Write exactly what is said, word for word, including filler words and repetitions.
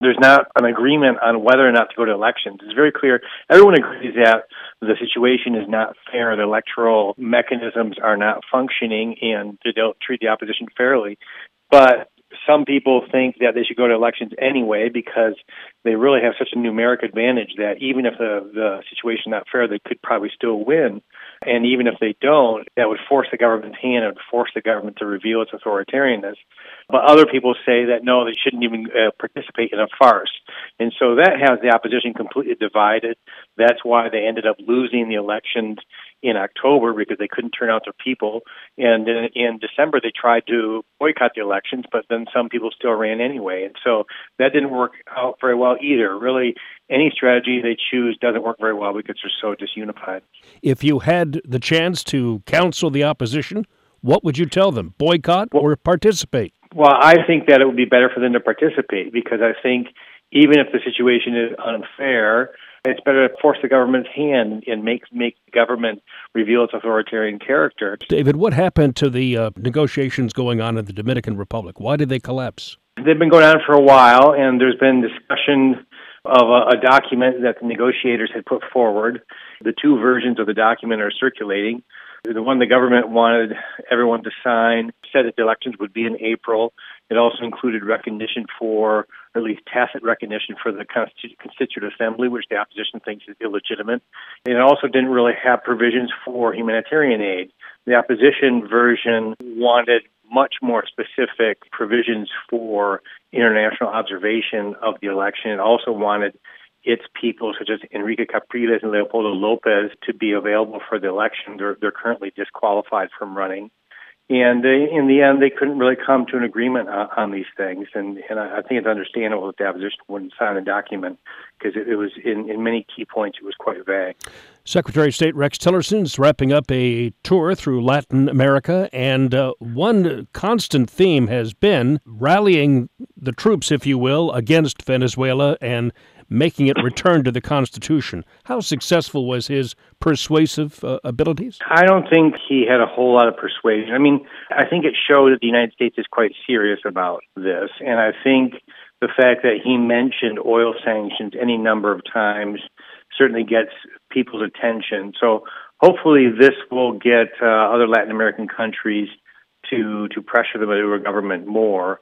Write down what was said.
There's not an agreement on whether or not to go to elections. It's very clear. Everyone agrees that the situation is not fair. The electoral mechanisms are not functioning, and they don't treat the opposition fairly. But some people think that they should go to elections anyway because they really have such a numeric advantage that even if the, the situation is not fair, they could probably still win. And even if they don't, that would force the government's hand. It would force the government to reveal its authoritarianness. But other people say that, no, they shouldn't even uh, participate in a farce. And so that has the opposition completely divided. That's why they ended up losing the elections in October, because they couldn't turn out their people. And in, in December, they tried to boycott the elections, but then some people still ran anyway. And so that didn't work out very well either. Really, any strategy they choose doesn't work very well because they're so disunified. If you had the chance to counsel the opposition, what would you tell them? Boycott or participate? Well, I think that it would be better for them to participate, because I think even if the situation is unfair, it's better to force the government's hand and make make the government reveal its authoritarian character. David, what happened to the uh, negotiations going on in the Dominican Republic? Why did they collapse? They've been going on for a while, and there's been discussion of a, a document that the negotiators had put forward. The two versions of the document are circulating. The one the government wanted everyone to sign said that the elections would be in April. It also included recognition for, or at least tacit recognition for the Constitu- Constituent Assembly, which the opposition thinks is illegitimate. And it also didn't really have provisions for humanitarian aid. The opposition version wanted much more specific provisions for international observation of the election. It also wanted its people, such as Enrique Capriles and Leopoldo Lopez, to be available for the election. They're, they're currently disqualified from running. And they, in the end, they couldn't really come to an agreement on, on these things. And, and I think it's understandable that the opposition wouldn't sign the document, because it, it was, in, in many key points, it was quite vague. Secretary of State Rex Tillerson is wrapping up a tour through Latin America, and uh, one constant theme has been rallying the troops, if you will, against Venezuela and making it return to the Constitution. How successful was his persuasive uh, abilities? I don't think he had a whole lot of persuasion. I mean, I think it showed that the United States is quite serious about this, and I think the fact that he mentioned oil sanctions any number of times certainly gets people's attention. So hopefully this will get uh, other Latin American countries to to pressure the Maduro government more.